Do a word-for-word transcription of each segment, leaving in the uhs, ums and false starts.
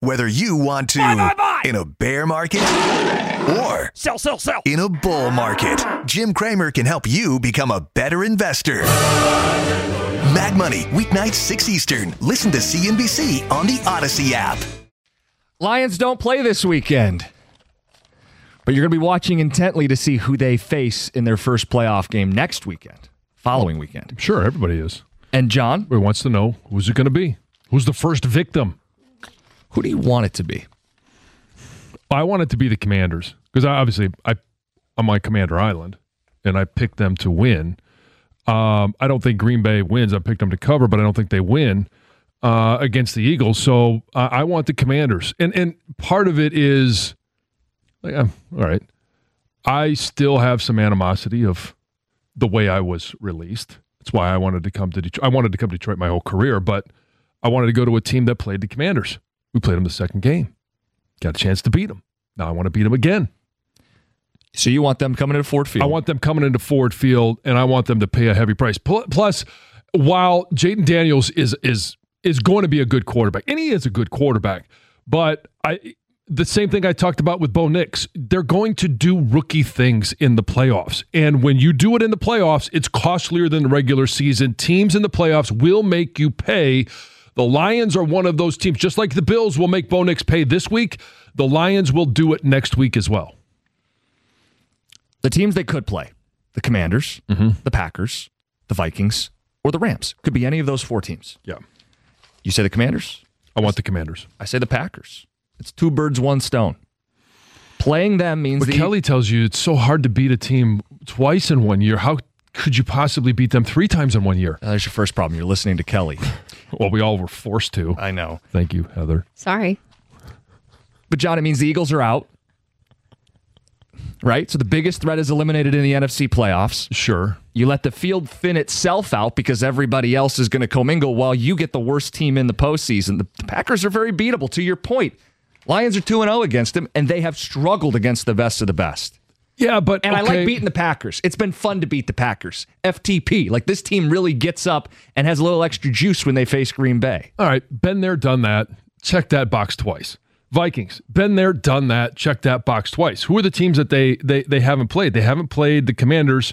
Whether you want to buy, buy, buy. in a bear market or sell, sell, sell. in a bull market, Jim Cramer can help you become a better investor. Mag Money, weeknights six Eastern. Listen to C N B C on the Odyssey app. Lions don't play this weekend, but you're going to be watching intently to see who they face in their first playoff game next weekend, following weekend. Sure, everybody is. And John? Everybody wants to know, who's it going to be? Who's the first victim? Who do you want it to be? I want it to be the Commanders, because obviously I, I'm on Commander Island, and I picked them to win. Um, I don't think Green Bay wins. I picked them to cover, but I don't think they win uh, against the Eagles. So uh, I want the Commanders. And and part of it is, like, um, all right, I still have some animosity of the way I was released. That's why I wanted to come to Detroit. I wanted to come to Detroit my whole career, but I wanted to go to a team that played the Commanders. We played them the second game. Got a chance to beat them. Now I want to beat them again. So you want them coming into Ford Field? I want them coming into Ford Field, and I want them to pay a heavy price. Plus, while Jayden Daniels is is is going to be a good quarterback, and he is a good quarterback, but I the same thing I talked about with Bo Nix, they're going to do rookie things in the playoffs. And when you do it in the playoffs, it's costlier than the regular season. Teams in the playoffs will make you pay. The Lions are one of those teams, just like the Bills will make Bo Nix pay this week. The Lions will do it next week as well. The teams they could play, the Commanders, mm-hmm. the Packers, the Vikings, or the Rams. Could be any of those four teams. Yeah. You say the Commanders? I want the Commanders. I say the Packers. It's two birds, one stone. Playing them means... But the Kelly tells you it's so hard to beat a team twice in one year. How could you possibly beat them three times in one year? Uh, that's your first problem. You're listening to Kelly. Well, we all were forced to. I know. Thank you, Heather. Sorry. But, John, it means the Eagles are out. Right? So the biggest threat is eliminated in the N F C playoffs. Sure. You let the field thin itself out because everybody else is going to commingle while you get the worst team in the postseason. The Packers are very beatable, to your point. Lions are two and oh against them, and they have struggled against the best of the best. Yeah, but And okay. I like beating the Packers. It's been fun to beat the Packers. F T P. Like, this team really gets up and has a little extra juice when they face Green Bay. All right, been there, done that. Check that box twice. Vikings, been there, done that. Check that box twice. Who are the teams that they they they haven't played? They haven't played the Commanders,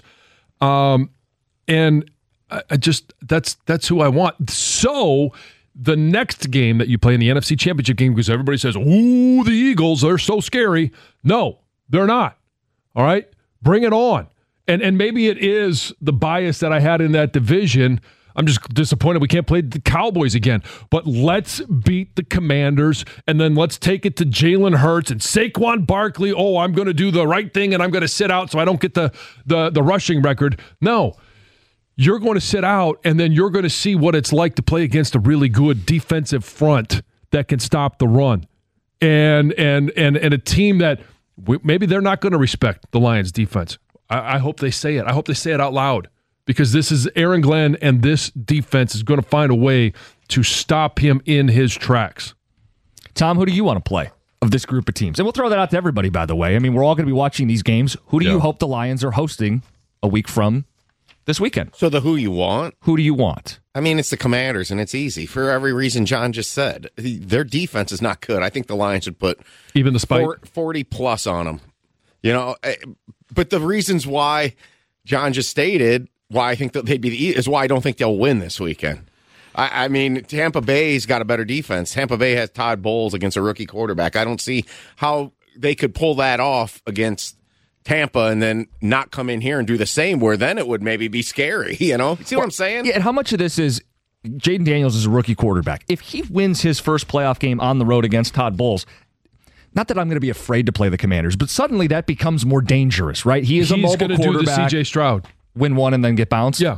um, and I, I just that's that's who I want. So the next game that you play in the N F C Championship game, because everybody says, "Ooh, the Eagles, they're so scary." No, they're not. All right, bring it on. And and maybe it is the bias that I had in that division. I'm just disappointed we can't play the Cowboys again. But let's beat the Commanders, and then let's take it to Jalen Hurts and Saquon Barkley. Oh, I'm going to do the right thing, and I'm going to sit out so I don't get the, the, the rushing record. No, you're going to sit out, and then you're going to see what it's like to play against a really good defensive front that can stop the run. And, and, and, and a team that maybe they're not going to respect the Lions' defense. I, I hope they say it. I hope they say it out loud. Because this is Aaron Glenn, and this defense is going to find a way to stop him in his tracks. Tom, who do you want to play of this group of teams? And we'll throw that out to everybody, by the way. I mean, we're all going to be watching these games. Who do yeah. you hope the Lions are hosting a week from this weekend? So the who you want? Who do you want? I mean, it's the Commanders, and it's easy. For every reason John just said. Their defense is not good. I think the Lions should put even the spike forty plus on them. You know, but the reasons why John just stated... Why I think that they'd be the is why I don't think they'll win this weekend. I, I mean, Tampa Bay's got a better defense. Tampa Bay has Todd Bowles against a rookie quarterback. I don't see how they could pull that off against Tampa and then not come in here and do the same, where then it would maybe be scary, you know? See what well, I'm saying? Yeah, and how much of this is Jayden Daniels is a rookie quarterback. If he wins his first playoff game on the road against Todd Bowles, not that I'm going to be afraid to play the Commanders, but suddenly that becomes more dangerous, right? He is He's a mobile gonna quarterback. He's going to do the C J Stroud. Win one and then get bounced? Yeah.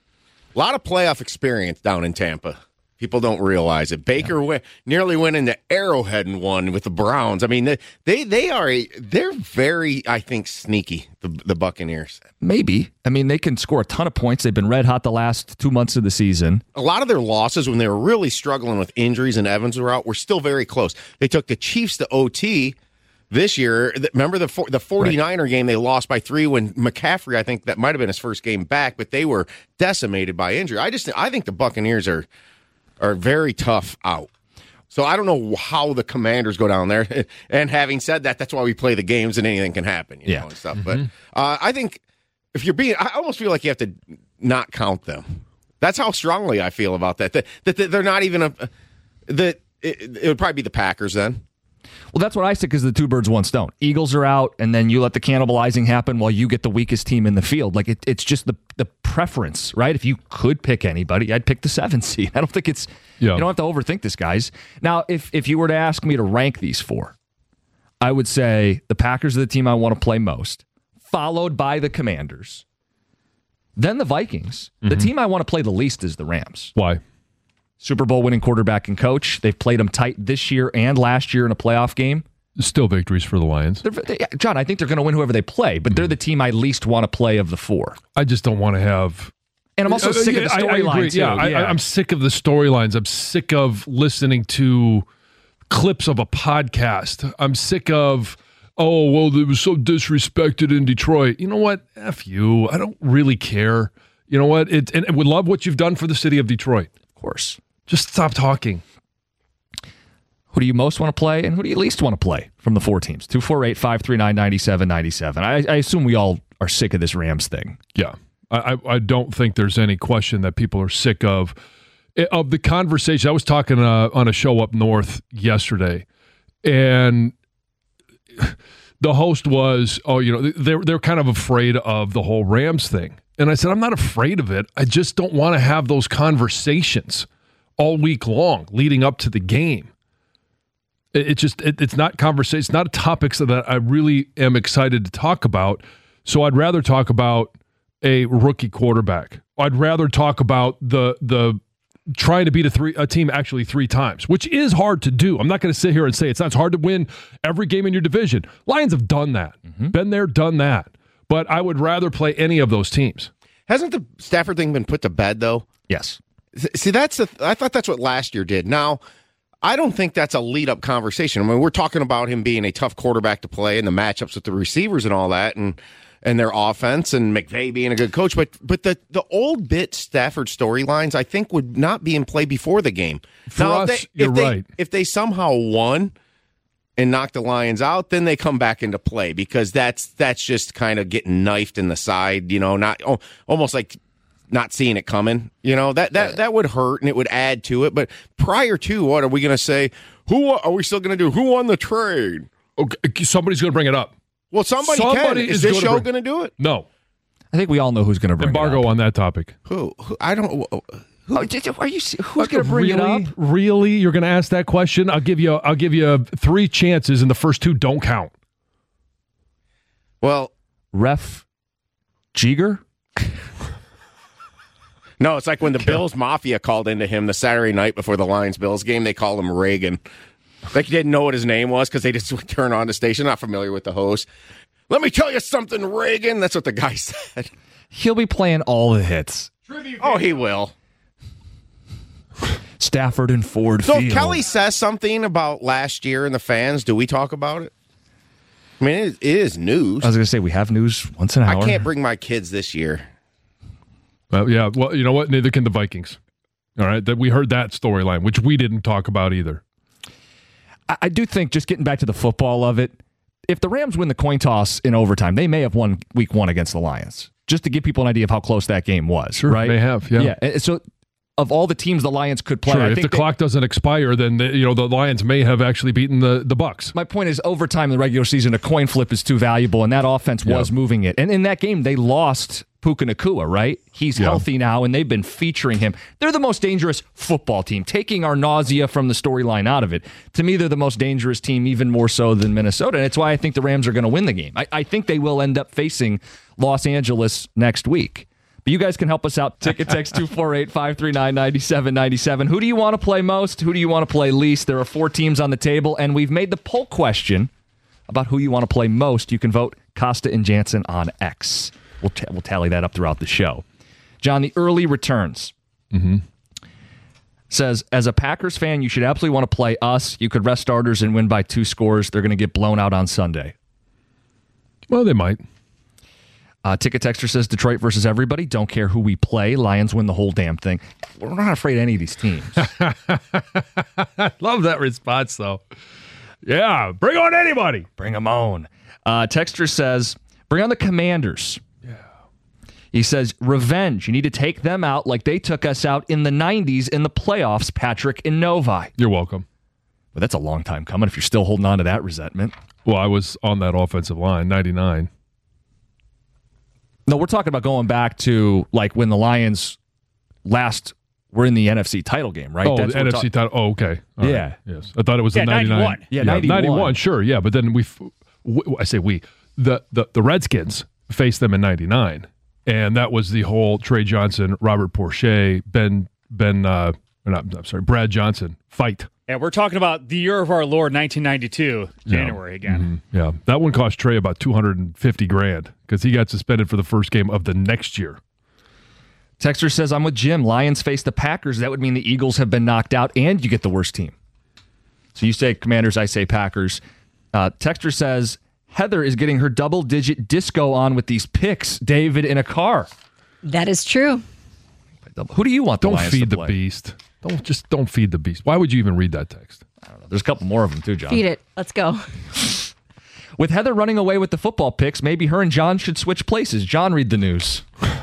A lot of playoff experience down in Tampa. People don't realize it. Baker yeah. win, nearly went into Arrowhead and won with the Browns. I mean, they they, they are a, they're very, I think, sneaky, the, the Buccaneers. Maybe. I mean, they can score a ton of points. They've been red hot the last two months of the season. A lot of their losses when they were really struggling with injuries and Evans were out were still very close. They took the Chiefs to O T this year. Remember the the 49er right. game they lost by three when McCaffrey, I think that might have been his first game back, but they were decimated by injury. I just I think the Buccaneers are are very tough out. So I don't know how the Commanders go down there. And having said that, that's why we play the games and anything can happen, you yeah. know, and stuff. Mm-hmm. But uh, I think if you're being, I almost feel like you have to not count them. That's how strongly I feel about that. That, that they're not even a, that it, it would probably be the Packers then. Well, that's what I said because the two birds, one stone. Eagles are out, and then you let the cannibalizing happen while you get the weakest team in the field. Like it, it's just the the preference, right? If you could pick anybody, I'd pick the seven seed. I don't think it's yeah. you don't have to overthink this, guys. Now, if if you were to ask me to rank these four, I would say the Packers are the team I want to play most, followed by the Commanders, then the Vikings. Mm-hmm. The team I want to play the least is the Rams. Why? Super Bowl winning quarterback and coach. They've played them tight this year and last year in a playoff game. Still victories for the Lions. They, John, I think they're going to win whoever they play, but mm-hmm. they're the team I least want to play of the four. I just don't want to have... And I'm also uh, sick yeah, of the storyline, too. Yeah, yeah. I, I'm sick of the storylines. I'm sick of listening to clips of a podcast. I'm sick of, oh, well, they were so disrespected in Detroit. You know what? F you. I don't really care. You know what? It, and I would love what you've done for the city of Detroit. Of course. Just stop talking. Who do you most want to play, and who do you least want to play from the four teams? two four eight, five three nine, nine seven nine seven. I, I assume we all are sick of this Rams thing. Yeah. I, I don't think there's any question that people are sick of. Of the conversation, I was talking uh, on a show up north yesterday, and the host was, oh, you know, they're, they're kind of afraid of the whole Rams thing. And I said, I'm not afraid of it. I just don't want to have those conversations all week long leading up to the game. It, it just, it, it's not conversation. It's not topics that I really am excited to talk about. So I'd rather talk about a rookie quarterback. I'd rather talk about the the trying to beat a three a team actually three times, which is hard to do. I'm not going to sit here and say it's not. It's hard to win every game in your division. Lions have done that, mm-hmm. been there, done that. But I would rather play any of those teams. Hasn't the Stafford thing been put to bed though? Yes. See, that's the. I thought that's what last year did. Now, I don't think that's a lead-up conversation. I mean, we're talking about him being a tough quarterback to play and the matchups with the receivers and all that, and and their offense, and McVay being a good coach. But but the the old bit Stafford storylines, I think, would not be in play before the game. For now, us, if they, you're if they, right. If they somehow won and knocked the Lions out, then they come back into play because that's that's just kind of getting knifed in the side, you know, not oh, almost like not seeing it coming, you know, that, that, that would hurt and it would add to it. But prior to, what are we going to say? Who are we still going to do? Who won the trade? Okay, somebody's going to bring it up. Well, somebody, somebody can. Is, is this show going to do it? No. I think we all know who's going to bring Embargo it up. on that topic. Who? who I don't. Who, oh, are you? Who's going to bring really, it up? Really? You're going to ask that question? I'll give you. I'll give you three chances, and the first two don't count. Well, Ref Jeter. No, it's like when the Bills Mafia called into him the Saturday night before the Lions-Bills game. They called him Reagan. Like, he didn't know what his name was because they just would turn on the station. Not familiar with the host. Let me tell you something, Reagan. That's what the guy said. He'll be playing all the hits. Oh, he will. Stafford and Ford so Field. So Kelly says something about last year and the fans. Do we talk about it? I mean, it, it is news. I was going to say, we have news once an hour. I can't bring my kids this year. Uh, yeah, well, you know what? Neither can the Vikings. All right, that we heard that storyline, which we didn't talk about either. I, I do think, just getting back to the football of it, if the Rams win the coin toss in overtime, they may have won week one against the Lions. Just to give people an idea of how close that game was, sure, right? They have, yeah. Yeah. And so, of all the teams the Lions could play, sure, I if think the they, clock doesn't expire, then the, you know the Lions may have actually beaten the the Bucks. My point is, overtime in the regular season, a coin flip is too valuable, and that offense yeah. was moving it. And in that game, they lost Puka Nacua, right? He's yeah. healthy now, and they've been featuring him. They're the most dangerous football team, taking our nausea from the storyline out of it. To me, they're the most dangerous team, even more so than Minnesota, and it's why I think the Rams are going to win the game. I, I think they will end up facing Los Angeles next week. But you guys can help us out. Ticket text two four eight, five three nine, nine seven nine seven. Who do you want to play most? Who do you want to play least? There are four teams on the table, and we've made the poll question about who you want to play most. You can vote Costa and Jansen on X. We'll, t- we'll tally that up throughout the show. John, the early returns mm-hmm. says, as a Packers fan, you should absolutely want to play us. You could rest starters and win by two scores. They're going to get blown out on Sunday. Well, they might. Uh, Ticket Texter says Detroit versus everybody. Don't care who we play. Lions win the whole damn thing. We're not afraid of any of these teams. I love that response, though. Yeah, bring on anybody. Bring them on. Uh, Texter says, bring on the Commanders. Yeah. He says, revenge. You need to take them out like they took us out in the nineties in the playoffs, Patrick and Novi. You're welcome. But that's a long time coming if you're still holding on to that resentment. Well, I was on that offensive line, ninety-nine. No, we're talking about going back to like when the Lions last were in the N F C title game, right? Oh, That's the N F C ta- title. Oh, okay. All yeah. Right. Yes. I thought it was yeah, the ninety-nine. ninety-one. Yeah, yeah ninety-one. ninety-one, sure. Yeah, but then we, we I say we, the, the, the Redskins faced them in ninety-nine. And that was the whole Trey Johnson, Robert Porcher, Ben, Ben, uh, not, I'm sorry, Brad Johnson fight. And we're talking about the year of our Lord, nineteen ninety-two, January yeah. again. Mm-hmm. Yeah, that one cost Trey about two hundred fifty grand because he got suspended for the first game of the next year. Texter says, I'm with Jim. Lions face the Packers. That would mean the Eagles have been knocked out and you get the worst team. So you say Commanders, I say Packers. Uh, Texter says, Heather is getting her double-digit disco on with these picks. David in a car. That is true. Who do you want the Don't Lions feed to the play? beast. Don't just don't feed the beast. Why would you even read that text? I don't know. There's a couple more of them too, John. Feed it. Let's go. With Heather running away with the football picks, maybe her and John should switch places. John, read the news.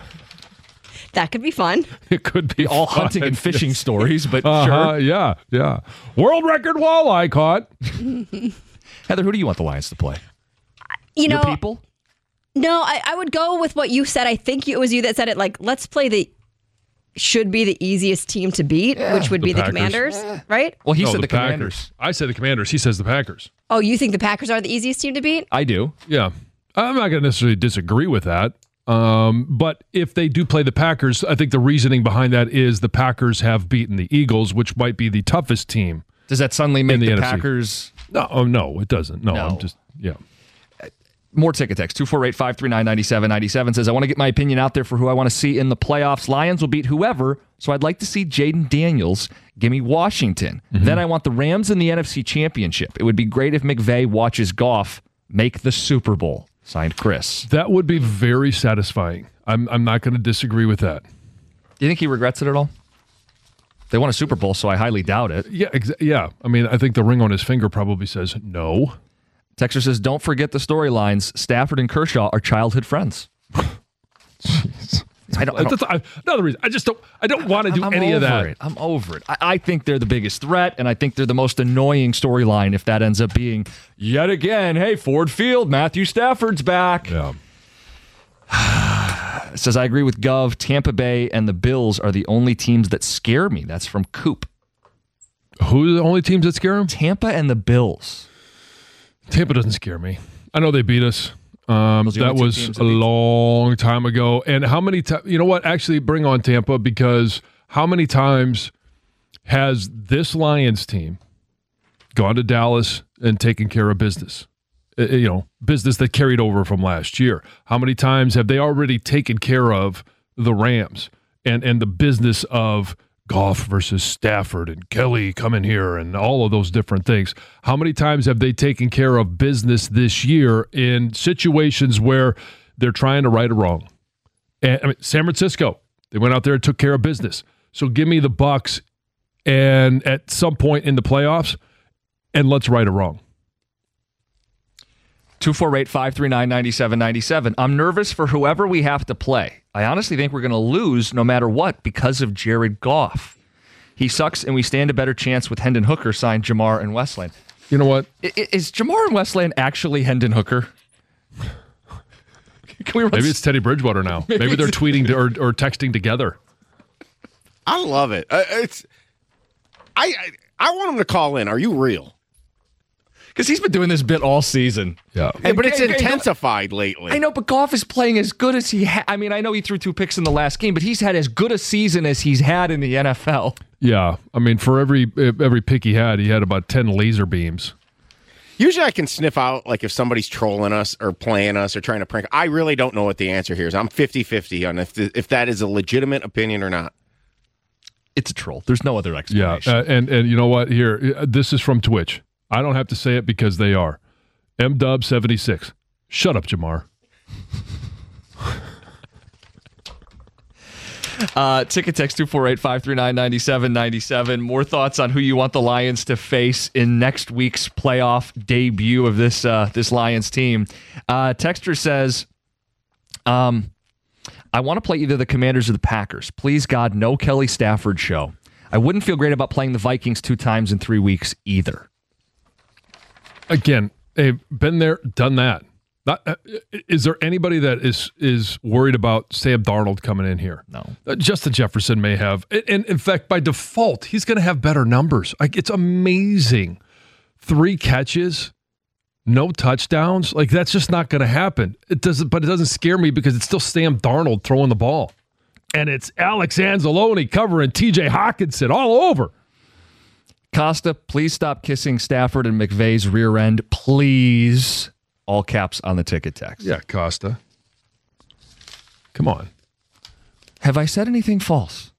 That could be fun. It could be All fun. hunting and fishing Yes. stories, but Uh-huh, sure. yeah, yeah. World record walleye caught. Heather, who do you want the Lions to play? You Your know, people? no, I, I would go with what you said. I think it was you that said it. Like, let's play the should be the easiest team to beat, which would The be the Packers. Commanders, right? Well, he No, said the, Packers. Commanders. I said the Commanders. He says the Packers. Oh, you think the Packers are the easiest team to beat? I do. Yeah. I'm not going to necessarily disagree with that. Um, but if they do play the Packers, I think the reasoning behind that is the Packers have beaten the Eagles, which might be the toughest team. Does that suddenly make the the, N F C. Packers No, oh, no, it doesn't. No, No. I'm just, yeah. more ticket text? two four eight, five three nine, nine seven nine seven says, I want to get my opinion out there for who I want to see in the playoffs. Lions will beat whoever, so I'd like to see Jaden Daniels. Give me Washington. Mm-hmm. Then I want the Rams in the N F C Championship. It would be great if McVay watches Goff make the Super Bowl. Signed, Chris. That would be very satisfying. I'm, I'm not going to disagree with that. Do you think he regrets it at all? They won a Super Bowl, so I highly doubt it. Yeah, exa- yeah. I mean, I think the ring on his finger probably says no. Texter says, don't forget the storylines. Stafford and Kershaw are childhood friends. Jeez. I don't, I don't, That's I- another reason. I just don't. I don't want to do I'm any of over that. It. I'm over it. I, I think they're the biggest threat, and I think they're the most annoying storyline if that ends up being, yet again, hey, Ford Field, Matthew Stafford's back. Yeah. It says, I agree with Gov. Tampa Bay and the Bills are the only teams that scare me. That's from Coop. Who are the only teams that scare him? Tampa and the Bills. Tampa doesn't scare me. I know they beat us. Um, Those are the that only two was teams a that beat- long time ago. And how many times, you know what? Actually, bring on Tampa, because how many times has this Lions team gone to Dallas and taken care of business? Uh, You know, business that carried over from last year. How many times have they already taken care of the Rams and, and the business of Goff versus Stafford and Kelly coming here and all of those different things? How many times have they taken care of business this year in situations where they're trying to right a wrong? And I mean, San Francisco, they went out there and took care of business. So give me the Bucs and at some point in the playoffs, and let's right a wrong. two four eight, five three nine, nine seven nine seven. I'm nervous for whoever we have to play. I honestly think we're going to lose no matter what because of Jared Goff. He sucks, and we stand a better chance with Hendon Hooker signed Jamar and Westland. You know what? I- I- Is Jamar and Westland actually Hendon Hooker? Can we run Maybe it's Teddy Bridgewater now. Maybe, Maybe they're it's- tweeting to, or, or texting together. I love it. Uh, it's I, I I want him to call in. Are you real? Because he's been doing this bit all season. Yeah. Yeah, but it's and- and- intensified lately. I know, but Goff is playing as good as he ha- I mean, I know he threw two picks in the last game, but he's had as good a season as he's had in the N F L. Yeah. I mean, for every every pick he had, he had about ten laser beams. Usually I can sniff out like if somebody's trolling us or playing us or trying to prank. I really don't know what the answer here is. I'm fifty-fifty on if, th- if that is a legitimate opinion or not. It's a troll. There's no other Yeah. explanation. Uh, and, and you know what? Here, uh, this is from Twitch. I don't have to say it because they are. M Dub seventy-six. Shut up, Jamar. Uh, ticket text two four eight, five three nine, nine seven nine seven. More thoughts on who you want the Lions to face in next week's playoff debut of this uh, this Lions team. Uh, Texter says, um, I want to play either the Commanders or the Packers. Please, God, no Kelly Stafford show. I wouldn't feel great about playing the Vikings two times in three weeks either. Again, they've been there, done that. Not, uh, is there anybody that is is worried about Sam Darnold coming in here? No. Uh, Justin Jefferson may have. And, and in fact, by default, he's going to have better numbers. Like, it's amazing. Three catches, no touchdowns. Like, that's just not going to happen. It doesn't, but it doesn't scare me because it's still Sam Darnold throwing the ball. And it's Alex Anzalone covering T J Hawkinson all over. Costa, please stop kissing Stafford and McVay's rear end. Please. All caps on the ticket text. Yeah, Costa. Come on. Have I said anything false?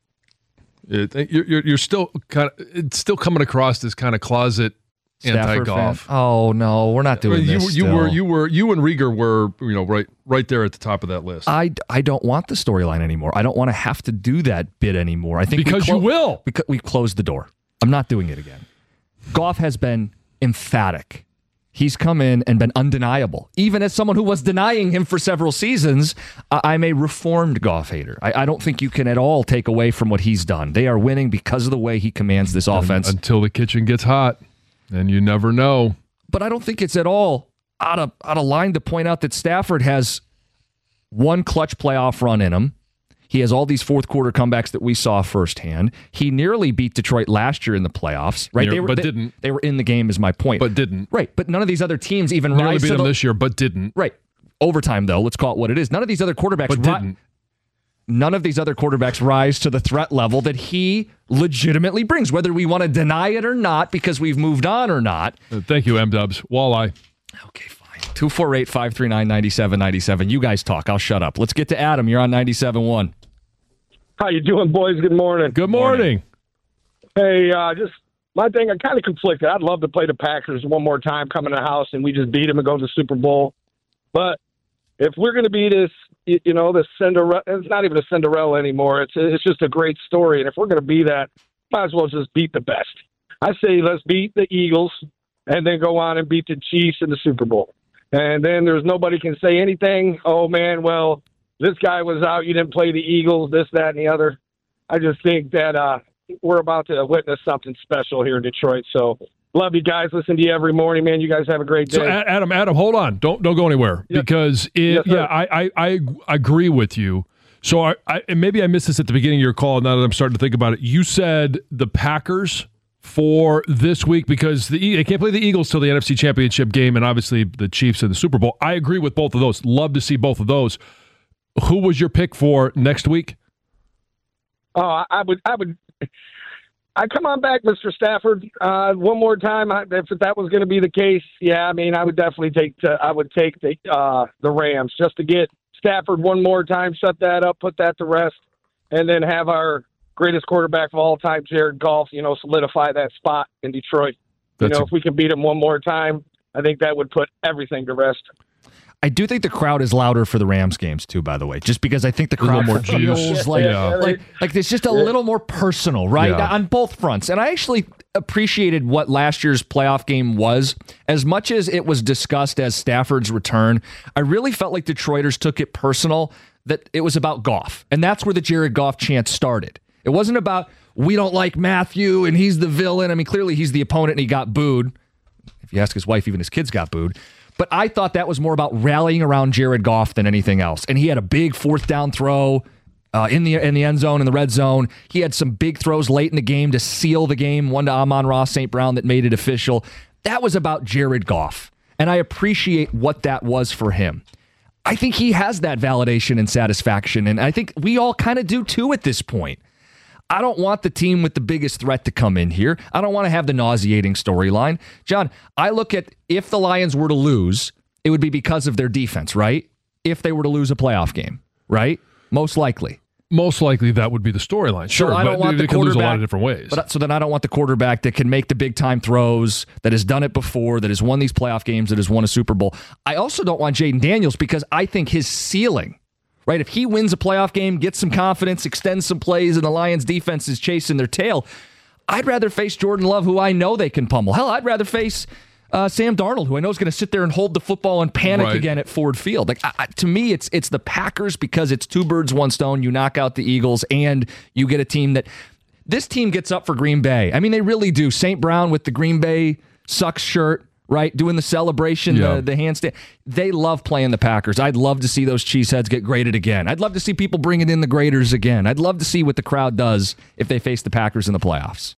It, you're, you're you're still kind of it's still coming across as kind of closet Stafford anti-golf. fan? Oh no, we're not doing you, this. You still. were you were you and Rieger were you know right right there at the top of that list. I, I don't want the storyline anymore. I don't want to have to do that bit anymore. I think because we clo- you will. Because we've closed the door. I'm not doing it again. Goff has been emphatic. He's come in and been undeniable. Even as someone who was denying him for several seasons, I'm a reformed Goff hater. I, I don't think you can at all take away from what he's done. They are winning because of the way he commands this offense. And until the kitchen gets hot, and you never know. But I don't think it's at all out of, out of line to point out that Stafford has one clutch playoff run in him. He has all these fourth quarter comebacks that we saw firsthand. He nearly beat Detroit last year in the playoffs, right? Near, they were, but they, didn't. They were in the game, is my point. But didn't. Right, but none of these other teams even Nearly rise beat to him the, this year, but didn't. Right, overtime though. Let's call it what it is. None of these other quarterbacks. But ri- didn't. None of these other quarterbacks rise to the threat level that he legitimately brings, whether we want to deny it or not, because we've moved on or not. Uh, thank you, M-Dubs. Walleye. Okay, fine. two four eight, five three nine, nine seven nine seven. You guys talk. I'll shut up. Let's get to Adam. You're on ninety-seven point one. How you doing, boys? Good morning. Good morning. Hey, uh, just my thing, I'm kind of conflicted. I'd love to play the Packers one more time, come in the house, and we just beat them and go to the Super Bowl. But if we're going to be this, you know, this Cinderella, it's not even a Cinderella anymore. It's it's just a great story. And if we're going to be that, might as well just beat the best. I say let's beat the Eagles and then go on and beat the Chiefs in the Super Bowl. And then there's nobody can say anything. Oh, man, well, this guy was out. You didn't play the Eagles, this, that, and the other. I just think that uh, we're about to witness something special here in Detroit. So love you guys. Listen to you every morning, man. You guys have a great day. So, Adam, Adam, hold on. Don't don't go anywhere Yes. because it, Yes, yeah, I, I I agree with you. So I, I and maybe I missed this at the beginning of your call. Now that I'm starting to think about it, you said the Packers for this week because the they can't play the Eagles till the N F C Championship game, and obviously the Chiefs in the Super Bowl. I agree with both of those. Love to see both of those. Who was your pick for next week? Oh, I, I would, I would, I come on back, Mister Stafford, uh, one more time. I, if that was going to be the case, yeah, I mean, I would definitely take, to, I would take the uh, the Rams just to get Stafford one more time, shut that up, put that to rest, and then have our greatest quarterback of all time, Jared Goff, you know, solidify that spot in Detroit. That's you know, a- if we can beat him one more time, I think that would put everything to rest. I do think the crowd is louder for the Rams games too, by the way, just because I think the A little crowd more feels juice. like, Yeah. like like it's just a little more personal, right? Yeah. On both fronts. And I actually appreciated what last year's playoff game was. As much as it was discussed as Stafford's return, I really felt like Detroiters took it personal that it was about Goff. And that's where the Jared Goff chant started. It wasn't about, we don't like Matthew and he's the villain. I mean, clearly he's the opponent and he got booed. If you ask his wife, even his kids got booed. But I thought that was more about rallying around Jared Goff than anything else. And he had a big fourth down throw uh, in the in the end zone, in the red zone. He had some big throws late in the game to seal the game, one to Amon-Ra Saint Brown that made it official. That was about Jared Goff. And I appreciate what that was for him. I think he has that validation and satisfaction. And I think we all kind of do too at this point. I don't want the team with the biggest threat to come in here. I don't want to have the nauseating storyline. John, I look at if the Lions were to lose, it would be because of their defense, right? If they were to lose a playoff game, right? Most likely. Most likely that would be the storyline. Sure, So I don't but want they the can lose a lot quarterback- of different ways. But so then I don't want the quarterback that can make the big time throws, that has done it before, that has won these playoff games, that has won a Super Bowl. I also don't want Jaden Daniels because I think his ceiling right? If he wins a playoff game, gets some confidence, extends some plays, and the Lions defense is chasing their tail, I'd rather face Jordan Love, who I know they can pummel. Hell, I'd rather face uh, Sam Darnold, who I know is going to sit there and hold the football and panic Right. again at Ford Field. Like I, I, to me, it's it's the Packers because it's two birds, one stone. You knock out the Eagles, and you get a team that this team gets up for Green Bay. I mean, they really do. Saint Brown with the Green Bay sucks shirt, right? Doing the celebration, Yeah. the, the handstand. They love playing the Packers. I'd love to see those cheeseheads get graded again. I'd love to see people bringing in the graders again. I'd love to see what the crowd does if they face the Packers in the playoffs.